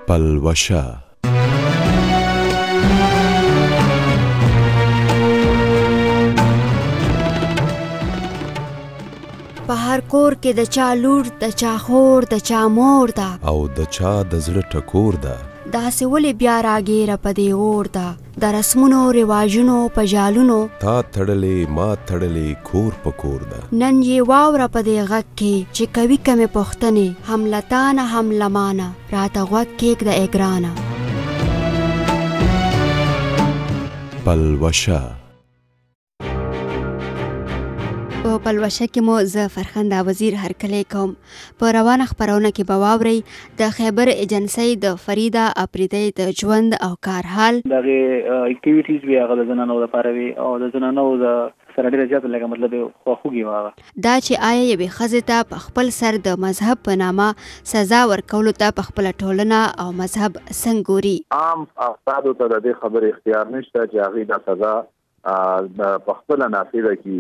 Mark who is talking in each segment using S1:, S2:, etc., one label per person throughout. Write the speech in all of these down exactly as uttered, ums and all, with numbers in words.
S1: پلوشه
S2: په هر کور کې د چا لور د چا خور د چا مور ده
S1: او د چا د زړه ټکور ده
S2: داسې ولې بیا راګیره په دې اور ده د رسمونو رواجونو په جالونو
S1: تا تړلې ما تړلې کور په کور ده
S2: نن یې واوره په دې غږ کې چې کوي کمې پوښتنې هم لتانه هم لمانه راته غوږ کېږده ای ګرانه
S1: پلوشه
S2: په پلوشه کې مو زه فرخنده وزیر هرکلی کوم په روانه خپرونه کې به واورئ د خیبر ایجنسۍ د فریده اپریدۍ د ژوند او کار حال
S3: دغه اکټیویټیز وی هغه د زنانو لپاره وي او د زنانو د سره ډېره زیاته لکه مطلب خواخوږي وه
S2: دا چې آیا یوې ښځې ته په خپل سر د مذهب په نامه سزا ورکولو ته په خپله ټولنه او مذهب څنګه ګوري
S4: عام افرادو ته د دې خبرې اختیار نشته چې هغوی دا سزا په خپله نافظه کړي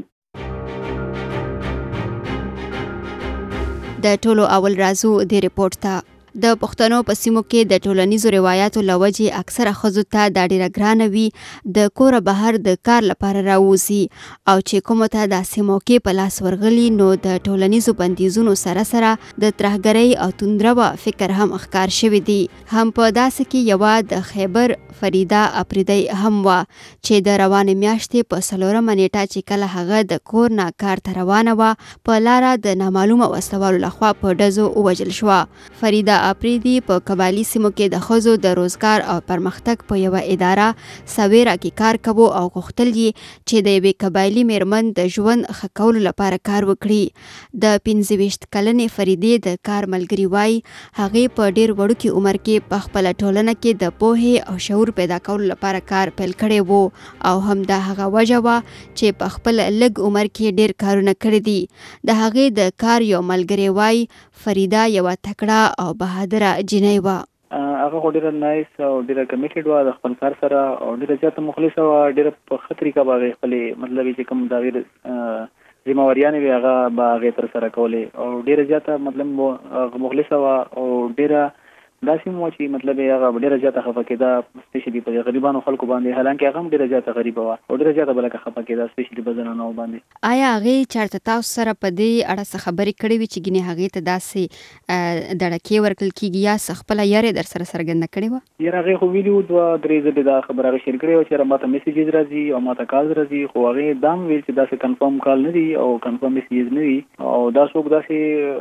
S2: د ټولو اول رازو د ریپورت ته د پښتنو په سیمو کې د ټولنیزو روایاتو له وجې اکثره ښځو ته دا ډېره ګرانه وي د کوره بهر د کار لپاره راوځي او چې کومو ته داسې موقع په لاس ورغلي نو د ټولنیزو بندیزونو سره سره د ترهګرۍ او توندروه فکر هم ښکار شوی دی هم په داسې کې یوه د خیبر فریده اپریدۍ هم وه چې د روانې میاشتې په څلورمه نیټه چې کله هغه د کور نه کار ته روانه وه په لاره د نامعلومه وسلوالو لخوا په ډزو ووژل شوه فریده اپریدي په قبایلي سیمو کې د ښځو د روزګار او پرمختګ په یوه اداره سویره کې کار کوو او غوښتل یې چې د یوې قبایلي میرمن د ژوند ښه کولو لپاره کار وکړي د پنځه ویشت کلنې فریدې د کار ملګري وایي هغې په ډېر وړوکي عمر کې په خپله ټولنه کې د پوهې او شعور پیدا کولو لپاره کار پیل کړی وو او همدا هغه وجه وه چې په خپل لږ عمر کې ډېر کارونه کړي دي د هغې د کار یو ملګری وایي فریده یوه تکړه او بهادره جنۍ وه
S3: هغه خو ډېره نایس او ډېره کمیټډ وه د خپل کار سره او ډېره زیاته مخلصه وه ډېره په ښه طریقه به هغې خپلې مطلب چې کوم د هغې ذمهواریانې وې هغه به هغې ترسره کولې او ډېره زیاته مطلب مخلصه وه او ډېره داسې مو چې مطلب هغه ډېره زیاته خفه کېده سپیشلي په غریبانو خلکو باندې حالانکه هغه هم ډېره زیاته غریبه وه او ډېره زیاته به لکه خفه کېده سپیشلي په زنانو باندې
S2: آیا هغې چېرته تاسو سره په دې اړه څه خبرې کړې وي چې ګینې هغې ته داسې دړکې ورکړل کېږي یا څه خپله یارې در سره څرګنده کړې وه
S3: یاره هغې خو ویلي وو دوه درې ځلې دا خبره هغې شیر کړې وه چې یاره ما ته میسیجز راځي او ما ته کالز راځي خو هغې دا هم ویل چې داسې کنفرم کال نه دي او کنفرم میسیجز نه دي او دا څوک داسې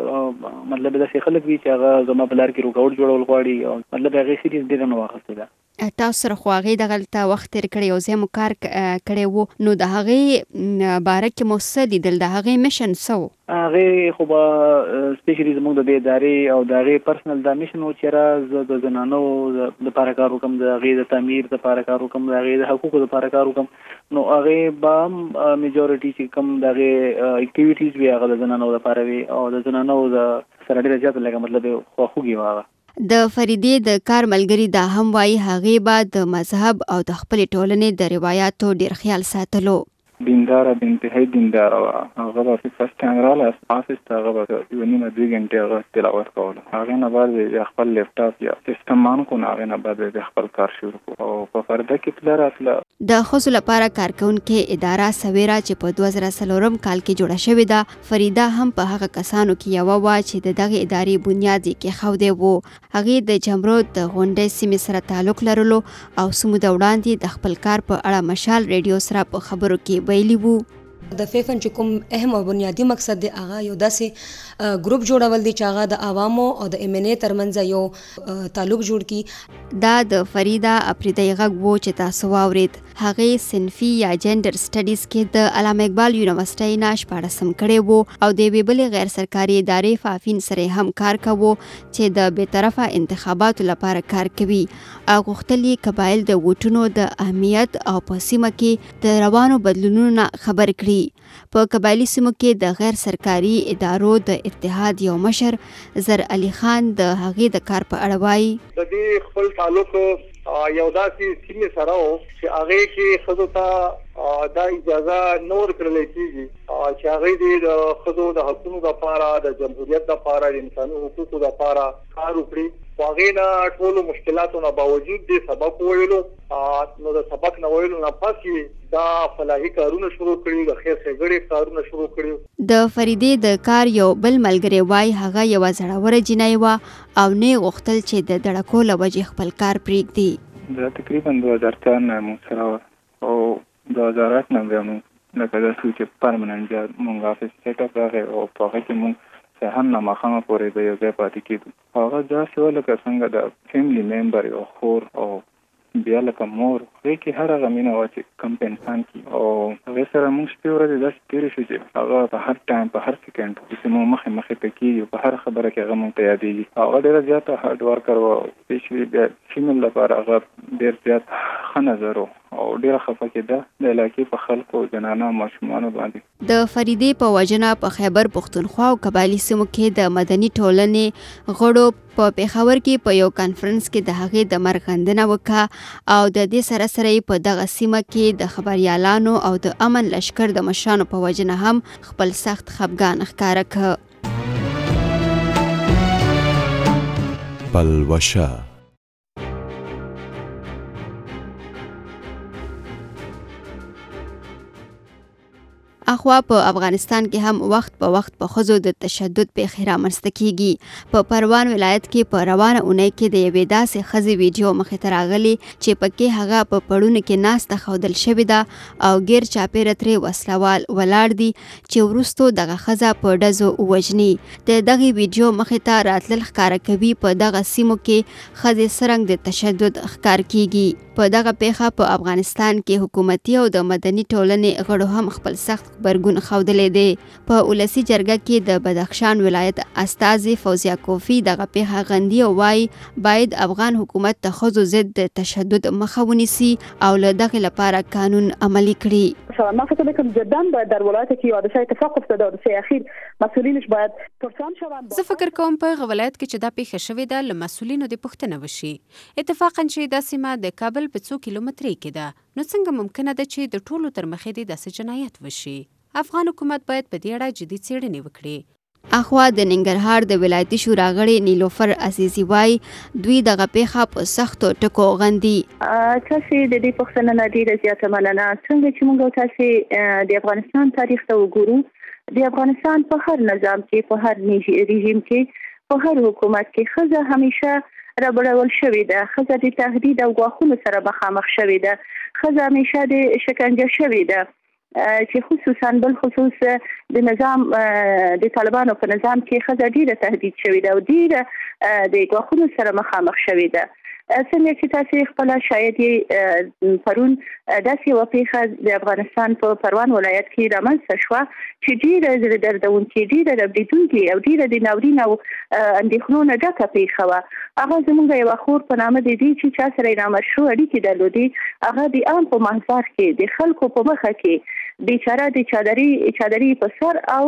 S3: مطلب داسې خلک وي چې هغه زما په لار کې رکاوټ جوړول غواړي او مطلب هغې سیریز ډېره نه واخیستې ده
S2: تاسو سره خو هغې دغلته وخت تېر کړی او ځای مو کار کړی و نو د هغې باره کې مو څه لیدل د هغې میشن څه و
S3: هغې خو به سپیشلي زموږ د دې ادارې او د هغې پرسنل دا میشن و چې را زه د زنانو دپاره کار وکړم د هغې د تعمیر دپاره کار وکړم د هغې د حقوقو دپاره کار وکړم نو هغې به هم میجورټي چې کوم د هغې اکټیویټیز وي هغه د زنانو دپاره وي او د زنانو د سره ډېره زیاته لکه مطلب خواخوږي وه هغه
S2: د فریدې د کار ملګري دا هم وایي هغې به د مذهب او د خپلې ټولنې د روایاتو ډېر خیال ساتلو
S5: دینداره د انتهایی دینداره وه هغه به فرسټ ټایم راغله آفس ته هغه به یوه نیمه دوې ګنټې هغه تلاوت کوله هغې نه بعد بیا خپل لیپټاپ یا سیسټم مان کړو نو هغې نه بعد بیا خپل کار شروع کړو او په فرده کې تله راتله
S2: د ښځو لپاره کارکوونکې اداره سویره چې په دوه زره څلورم کال کې جوړه شوې ده فریده هم په هغه کسانو کې یوه وه چې د دغې ادارې بنیاد یې کېښودی و هغې د جمرود د غونډۍ سیمې سره تعلق لرلو او څه موده وړاندې د خپل کار په اړه مشال ریډیو سره په خبرو کې ویلي وو
S6: د فیفن چې کوم اهم او بنیادی مقصد دی هغه یو داسې ګروپ جوړول دی چې هغه د عوامو او د ایم ان اے ترمنځ یو تعلق جوړ کړي
S2: دا د فریده اپریدۍ غږ و چې تاسو واورید هغې صنفي یا جنډر سټډیز کې د علامه اقبال یونیورسټۍ نه شپاړسم کړی و او د یوې بلې غیر سرکاري ادارې فافین سره هم کار کوو چې د بېطرفه انتخاباتو لپاره کار کوي او غوښتل یې قبایل د ووټونو د اهمیت او په سیمه کې د روانو بدلونونو نه خبر کړي په قبایلي سیمو کې د غیر سرکاري ادارو د اتحاد یو مشر زر علي خان د هغې د کار په اړه وایي
S7: د دې خپل تعلق یو داسې سیمې سره و چې هغې کې ښځو ته دا اجازه نه ورکړلی کېږي چې هغوی دې د ښځو د حقونو دپاره د جمهوریت دپاره د انساني حقوقو دپاره کار وکړي واغینا ټول مشکلاتونو باوجود د سبق ویلو نو د سبق نه ویلو نه پاتې دا فلاحي کارونه شروع کړي د خیر ښېګړې کارونه شروع کړي
S2: د فریدې د کار یو بل ملګری وای هغه یو زړوره جنۍ و او نه غوښتل چې د دړکو له وجې خپل کار پرېږدي.
S5: دا تقریبا دوه هزار چار نه موږ سره او دوه هزار اته نه بیا موږ لکه دا سوچ پرمننت بیا موږ افیس سیټ اپ راغی او په هغه کې موږ سهار نه ماښامه پورې د یو ځای پاتې کېدو. هغه داسې وه لکه څنګه د فیملی ممبر او خور او بیا لکه مور هغې کې هر هغه مینه وه چې کوم په انسان کې او هغې سره موږ شپې ورځې داسې تېرې شو چې هغه په هر ټایم په هر سیکنډ چې موږ مخې مخې ته کېږي په هر خبره کې هغه موږ ته یادېږي. هغه ډېره زیاته هارډ ورکر وه سپیشلي بیا فیمیل لپاره هغه ډېر زیات ښه نظر و او ډېره خفه کېده د علاقې په خلکو زنانه او ماشومانو باندې.
S2: د فریدې په وجنه په خیبر پښتونخوا او قبایلي سیمو کې د مدني ټولنې غړو په پیښور کې په یو کانفرنس کې د هغې د مرګ غندنه وکړه او د دې سره سره په دغه سیمه کې د خبریالانو او د امن لشکر د مشرانو په وجنه هم خپل سخت خفګان ښکاره کړ.
S1: پلوشه
S2: اخوا په افغانستان کې هم وخت په وخت په ښځو د تشدد پیښې رامنځته کیږي. په پروان ولایت کې په روانه اونۍ کې د یوې داسې ښځې ویډیو مخې ته راغلی چې پکې هغه په پړونو کې ناسته ښودل شوې ده او غیر چاپیره ترې وسلوال ولاړ دي چې وروستو دغه ښځه په ډزو ووژني. د دغې ویډیو مخې ته راتلل ښکاره کوي په دغه سیمو کې ښځې څرنګه د تشدد ښکار کیږي. په دغه پیښه په افغانستان کې حکومتي او د مدني ټولنې غړو هم خپل سخت غبرګون ښودلی دی. په ولسي جرګه کې د بدخشان ولایت استازي فوزیه کوفی دغه پیښه غندي او وایي باید افغان حکومت د ښځو ضد د تشدد مخه ونیسي او له دغې لپاره قانون عملي کړي.
S8: ما فکر میکنم جدا باید در ولایت که حادثه اتفاق افتاده حادثه اخیر مسئولینش باید پرسان شوند.
S9: زه فکر کوم په هغه ولایت کې چې دا پیښه شوې ده له مسؤلینو د پوښتنه وشي. اتفاقا چې دا سیمه د کابل په څو کیلومترۍ کې ده نو څنګه ممکنه ده چې د ټولو تر مخې دې داسې جنایت وشي. افغان حکومت باید په دې اړه جدي څېړنې وکړي.
S2: اخوا د ننګرهار د ولایتي شورا غړي نیلوفر عزیزي وایي دوی دغه پیښه په سختو ټکو غندي.
S8: تاسې د دې پوښتنه نه ډېره زیاته مننه. څنګه چې موږ تاسې د افغانستان تاریخ ته وګورو د افغانستان په هر نظام کې په هر رژیم کې په هر حکومت کې ښځه همیشه رابړول شوې ده. ښځه د تهدید او ګواښونو سره مخامخ شوې ده. ښځه همیشه د شکنجه شوې ده چې خصوصا بل خصوص د نظام د طالبانو په نظام کې ښځه ډېره تهدید شوې ده او ډېره د ګواښونو سره مخامخ شوې ده. څنګه چې تاسې خپله شاید یې پرون داسې یوه پیښه د افغانستان په پروان ولایت کې رامنځته شوه چې ډېره زړه دردونکې ډېره ربړېدونکې او ډېره د ناورین او اندېښنو نه ډکه پیښه وه. هغه زموږ یوه خور په نامه د دې چې چا سره یې نامشروع اړیکې درلودې هغه د عام په محضر کې د خلکو په مخه کې بیچاره د چادري چادري په سر او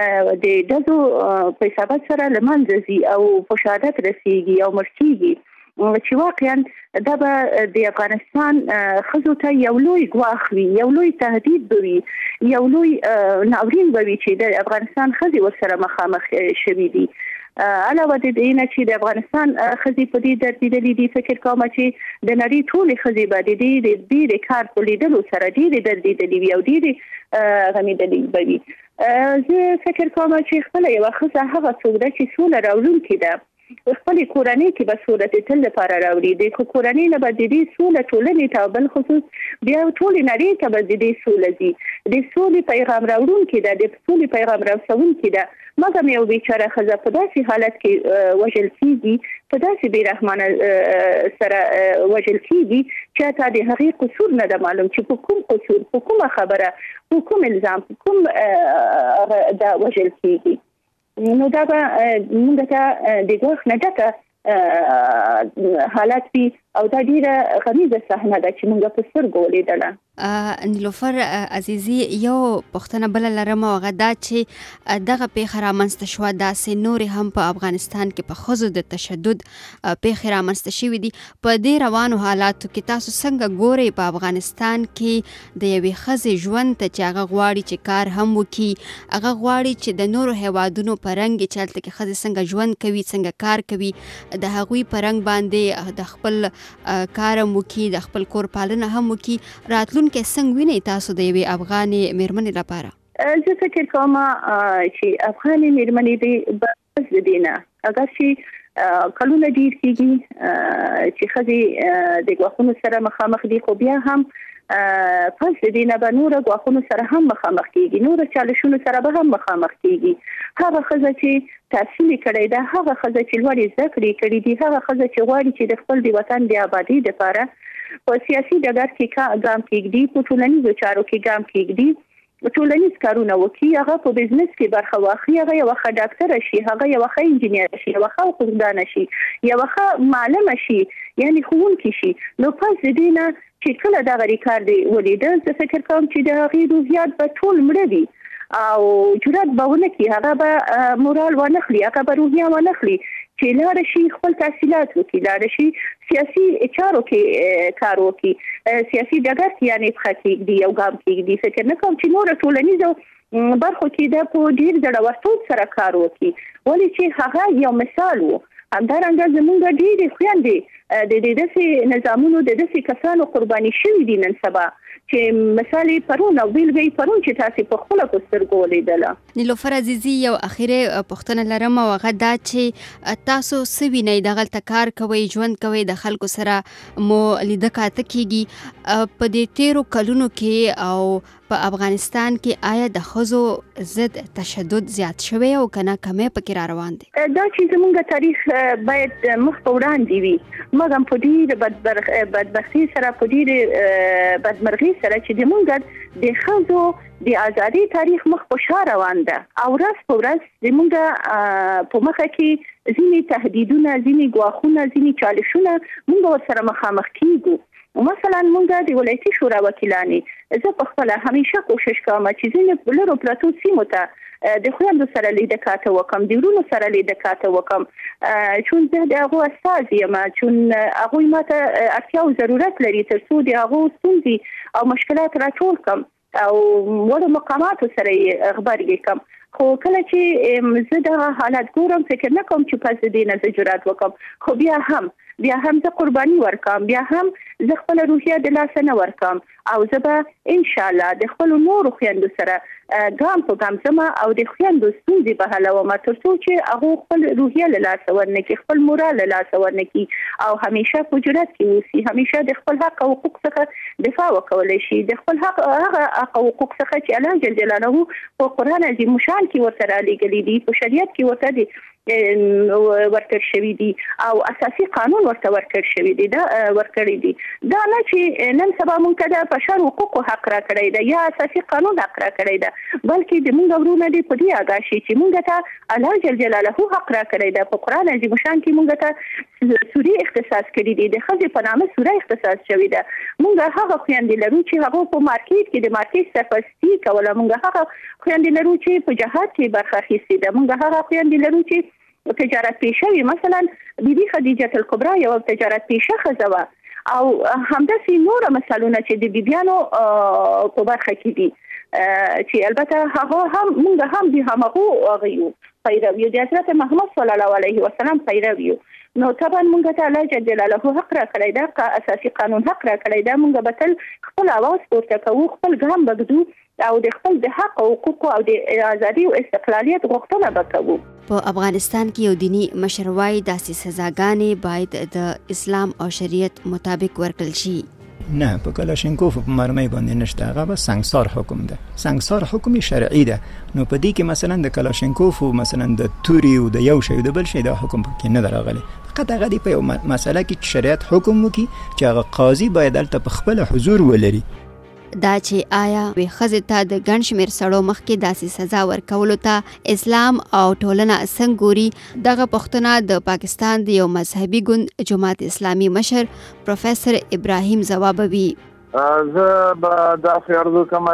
S8: د ډزو په حسابت سره له منځه ځي او په شهادت رسېږي او مړ کېږي چې واقعا دا به د افغانستان ښځو ته یو لوی ګواښ وي، یو لوی تهدید به وي، یو لوی ناورین به وي چې د افغانستان ښځې ورسره مخامخ شوي دي. علاوه د دې نه چې د افغانستان ښځې په دې دردېدلې دي فکر کوم چې د نړۍ ټولې ښځې به د دې د ډېرې کار په لیدلو سره ډېرې دردېدلې وي او ډېرې غمېدلې به وي. زه فکر کوم چې خپله یوه ښځه هغه څوک ده چې سوله راوړونکې ده. خپل کورنۍ کې به سوله د تل لپاره راوړي. د کورنۍ نه به د دې سوله ټولنې ته بل خصوص بیا ټولې نړۍ ته به د دې سوله ځي. د سولې پیغام راوړونکې ده، د سولې پیغام رسوونکې ده. مګر یو بیچاره ښځه په داسې حالت کې وژل کېږي، په داسې بې رحمانه سره وژل کېږي چې تا د هغې قصور نه ده معلوم چې په کوم قصور، په کومه خبره، په کوم الزام، په کوم دا وژل کېږي. نو دا به موږ ته د ګواښ نه ډکه حالت وي او دا ډیره غمیزه صحنه ده چې موږ په سترګو ولیدله.
S2: نیلوفر عزیزي یو پوښتنه بل لرم او هغه دا چې دغه پیښه رامنځته شوه داسې نورې هم په افغانستان کې په ښځو د تشدد پیښې رامنځته شوي دي. په دې روانو حالاتو کې تاسو څنګه ګورئ په افغانستان کې د یوې ښځې ژوند ته چې هغه غواړي چې کار هم وکړي، هغه غواړي چې د نورو هیوادونو په رنګ چې هلته کې ښځې څنګه ژوند کوي، څنګه کار کوي، د هغوی په رنګ باندې د خپل کار هم وکړي، د خپل کور پالنه هم وکړي، راتلونکی کې څنګه وینئ تاسو د یوې افغانې مېرمنې لپاره؟
S8: زه فکر کوم چې افغانې مېرمنې دې بس د دې نه اگر چې کلونه ډېر کېږي چې ښځې د ګواښونو سره مخامخ دي، خو بیا هم پس د دې نه به نوره ګواښونو سره هم مخامخ کېږي، نوره چالشونو سره به هم مخامخ کېږي. هغه ښځه چې تحصیل کړی ده، هغه ښځه چې لوړې زده کړې کړې دي، هغه ښځه چې غواړي چې د خپل د وطن د آبادۍ لپاره په سیاسي ډګر کې ګام کېږدي، په ټولنیزو چارو کې ګام کېږدي، ټولنیز کارونه وکړي، هغه په بزنس کې برخه واخلي، هغه یوه ښه ډاکټره شي، هغه یوه ښه انجینر شي، یوه ښه حقوقدانه شي، یوه ښه معلمه شي، یعنې ښوونکي شي. نو پس د دې نه چې کله دغه ریکارډ یې ولیده، زه فکر کوم چې د هغې روحیات به ټول مړه وي او جرأت به ونه کړي، هغه به مورال ونه خلي، هغه به روحیه ونه خلي چې لاړه شي خپل تحصیلات وکړي، لاړه شي سیاسي چارو کې کار وکړي، سیاسي ډګر کې یعنې پښه کېږدي، یو ګام کېږدي. فکر نه کوم چې نوره ټولنیزو برخو کې ده په ډېر زړورتوب سره کار وکړي، ولې چې هغه یو مثال و. همدارنګه زموږ ډېرې خویندې د دې داسې نظامونو د داسې کسانو قرباني شوي دي نن سبا چې مثال یې پرون او بیلګه یې پرون چې تاسې په خپله په سترګو ولیدله.
S2: نیلوفر عزیزي یو اخري پوښتنه لرم او هغه دا چې تاسو څه وینئ دغلته کار کوئ، ژوند کوئ، د خلکو سره مو لیده کاته کېږي، په دې تیرو کلونو کې او په افغانستان کې آیا د ښځو ضد تشدد زیات شوی او که نه کمی پکې را روان دی؟
S8: دا چې زموږ تاریخ باید مخ په وړاندې وي، مګر په ډېرې بدبختي سره، په ډېرې بدمرغي سره چې زموږ د ښځو د ازادۍ تاریخ مخ په شا روان ده او ورځ په ورځ زموږ په مخه کې ځینې تهدیدونه، ځینې ګواښونه، ځینې چالشونه موږ ورسره مخامخ کېږو. مثلا موږ د ولایتي شورا وکیلانې، زه په خپله همیشه کوشش کوم چې ځینې لرو پرتو سیمو ته د خویندو سره لیده کاته وکم، د ورونو سره لیده کاته وکم، چون زه د هغو استازي یم، چون هغوی ماته اړتیا او ضرورت لري تر څو د هغو ستونزې او مشکلات راټول کم او وړو مقاماتو سره یې غبرګې کم. خو کله چې زه دغه حالت ګورم، فکر نه کوم چې پس د دې نه زه جرأت وکم، خو بیا هم بیا هم زه قرباني ورکم، بیا هم زه خپله روحیه د لاسه نه ورکم او زه به انشاءالله د خپلو نورو خویندو سره ګام په ګام ځم او د خویندو ستونزې به حلوم تر څو چې هغو خپل روحیه له لاسه ورنه کړي، خپل مورال له لاسه ورنه کړي او همیشه په جرأت کې اوسي، همیشه د خپل حق او حقوق څخه دفاع وکولی شي، د خپل حق هغه حق او حقوق څخه چې الله جل جلاله په قرآن عظیم شان کې ورته رالیږلي دي، په شریعت کې ورته دي ورکړ شوي دي او اساسي قانون ورته ورکړ شوي دي، دا ورکړي دي. دا نه چې نن سبا مونږ ته د بشر حقوقو حق را کړی ده یا اساسي قانون حق را کړی ده، بلکې د مونږ ورونه دي په دې اګاه شي چې مونږ ته الله جل جلاله حق را کړی ده. په قرآن عظیم شان کې مونږ ته سورې اختصاص کړي دي، د ښځې په نامه سوره اختصاص شوې ده. مونږ هغه خویندې لرو چې هغو په مارکیټ کې د مارکیټ سرپرستي کوله، مونږ هغه خویندې لرو چې په جهاد کې برخه اخیستې ده، مونږ هغه خویندې لرو چې تجارت پیشه وي. مثلا بیبي خدیجه الکبرا یو تجارت پیشه ښځه وه او همداسې نوره مثالونه چې د بیبیانو په برخه کې دي چې البته هغه هم موږ هم د همغو هغه یو پیرو یو د حضرت محمد صلی الله علیه وسلم پیرو یو. نو طبعا موږ ته الله جل جلاله حق را کړی ده، که اساسي قانون حق را کړی ده، موږ به تل خپل اواز پورته کوو، خپل ګام به ږدو او د خپل د حق او حقوقو او د ازادي او استقلالیت غوښتنه به کوو.
S2: په افغانستان کې یو دینی مشر وایي داسې سزاګانې باید د اسلام او شریعت مطابق ورکړل شي.
S10: نه، په کلاشینکوف په مرمۍ باندې نشته، هغه به سنگسار حکم ده، سنگسار حکم شرعي ده. نو په دې کې مثلا د کلاشینکوف او مثلا د توري او د یو شی د بل شی د حکم کې نه دراغلي، فقط هغه دی په یو مسله کې شریعت حکم وکي چې هغه قاضي باید البته په خپل حضور ولري.
S2: دا چې آیا وی ښځې ته د ګڼ شمېر سړو مخکې داسې سزا ورکولو ته اسلام او ټولنه څنګه ګوري؟ دغه پوښتنه د پاکستان د یو مذهبي ګوند جماعت اسلامي مشر پروفیسر ابراهیم ځوابوي.
S4: زه به دا فرض کوم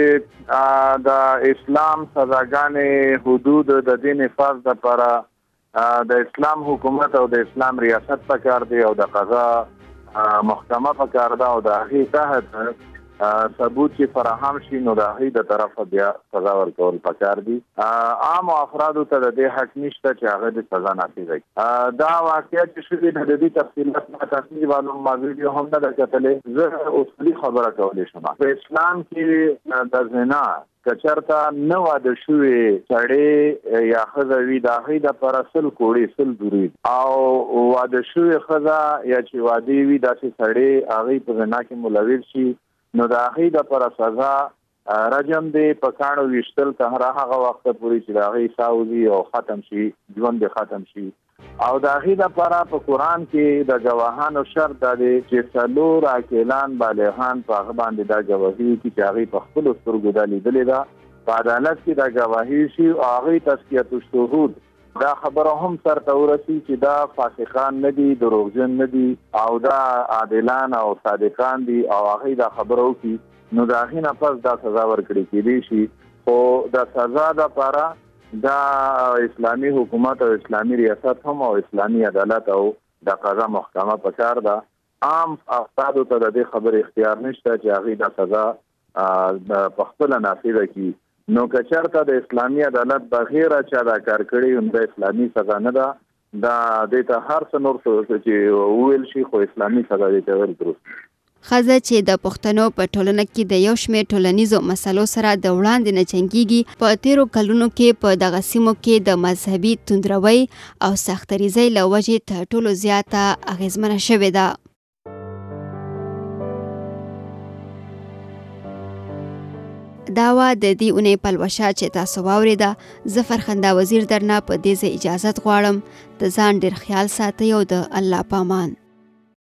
S4: چې د اسلام سزاګانې حدود د دې نفاذ لپاره د اسلام حکومت او د اسلام ریاست پکار دی او د قضا محکمه پکار ده او د هغې تحت ثبوت چې فراهم شي نو د هغې د طرفه بیا سزا ورکول پکار دي. عامو افرادو ته د دې حق نشته چې هغه د سزا نافظه کړي. دا واقعه چې شوې ده د دې تفصیلات ما تاسو معلوم ما ویډیو هم نه ده کتلې. زه اصولي خبره کولی شم. په اسلام کې د زنا کچرته نه واده شوې سړی یا ښځه وي د هغې دپاره سل کوړې سل دورې او واده شوې ښځه یا چې واده وي داسې سړی هغې په زنا کې ملوث شي نو د هغې دپاره سزا رجم دی په کاڼو ویشتل تر هغه وخته پورې چې د هغې ساه وځي او ختم شي ژوند یې ختم شي. او د هغې دپاره په قرآن کې د ګواهانو شرط دا دی چې څلور عاقلان بالغان په هغه باندې دا ګواهي وکړي چې هغې په خپلو سترګو دا لیدلې ده. په عدالت کې دا ګواهي شي او هغې تزکیة الشهود دا خبره هم سرته ورسي چې دا فاسقان نه دي دروغجن نه دي او دا عادلان او صادقان دي او هغې دا خبره وکړي نو د هغې نه پس دا سزا ورکړي کېدی شي. خو د سزا دپاره دا اسلامي حکومت او اسلامي ریاست هم او اسلامي عدالت او د قضا محکمه پکار ده. عام افرادو ته د دې خبرې اختیار نشته چې هغې دا سزا په خپله نافظه کړي. نو که چېرته د اسلامي عدالت بغیر چا دا کار کړی نو د اسلامي سزا نه ده. دا دې ته هر څه نور چې وویل شي خو اسلامي سزا دې ته ویل درست.
S2: ښځه چې د پښتنو په ټولنه کې د یو شمېر ټولنیزو مسلو سره د وړاندې نه جنګیږي په تیرو کلونو کې په دغه سیمو کې د مذهبي توندروۍ او سختریزۍ له وجې تر ټولو زیاته اغېزمنه شوې ده. دا وه د دې اونۍ پلوشه چې تاسو واورېده. زه فرخنده وزیر درنه په دې ځای اجازت غواړم. د ځان ډېر خیال ساتئ او د الله په امان.